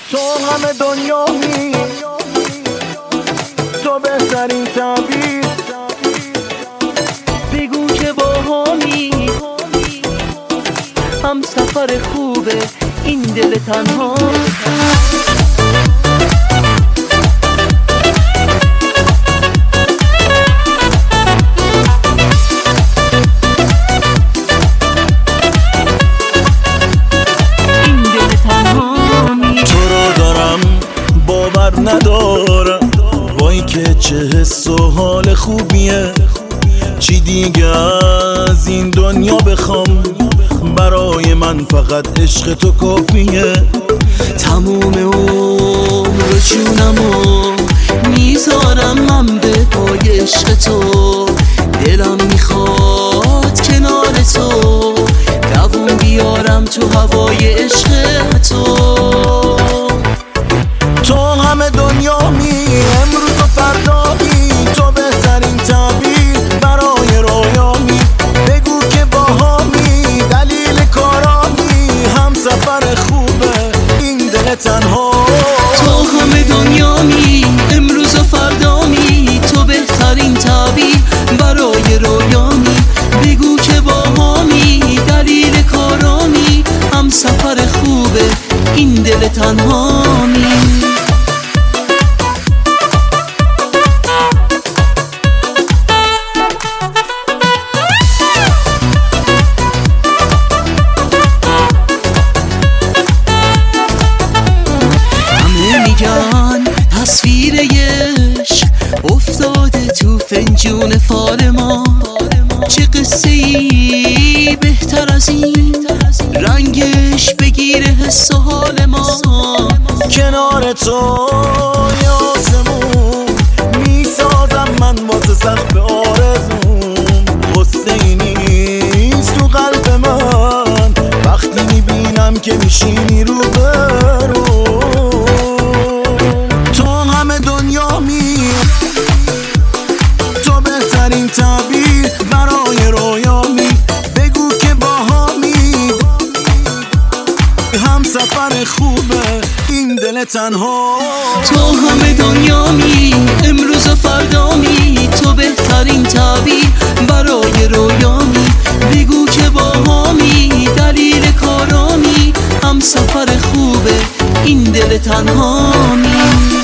تو همه دنیامی، تو بهترین تعبیر. بگو که باهامی، هم سفر خوبه این دل تنها. ندارم وای که چه حس و حال خوبیه. چی دیگه از این دنیا بخوام، برای من فقط عشق تو کافیه. تموم عمر جونمو میذارم من به پای عشق تو. دلم میخواد کنار تو دووم بیارم تو هوای عشق تو. تو همه دنیامی، امروز و فردایی، تو بهترین تعبیر برای رویامی. بگو که باهامی، دلیل کارامی، هم سفر خوبه این دل تنها. تو همه دنیامی، امروز و فردامی، تو بهترین تعبیر برای رویامی. بگو که باهامی، دلیل کارامی، هم سفر خوبه این دل تنهامی. تصویر عشق افتاده تو فنجون فال ما. چه قصه ای بهتر از این، رنگش بگیره حس و حال ما. کنار تو آسمون میسازم من واسه سقف آرزوم. غصه ای نیست تو قلب من وقتی میبینم که میشینی رو برو. تو بهترین تعبیر برای رویامی. بگو که باهامی، هم سفر خوبه این دل تنها. تو همه دنیامی، امروز و فردامی، تو بهترین تعبیر برای رویامی. بگو که باهامی، دلیل کارامی، هم سفر خوبه این دل تنهامی.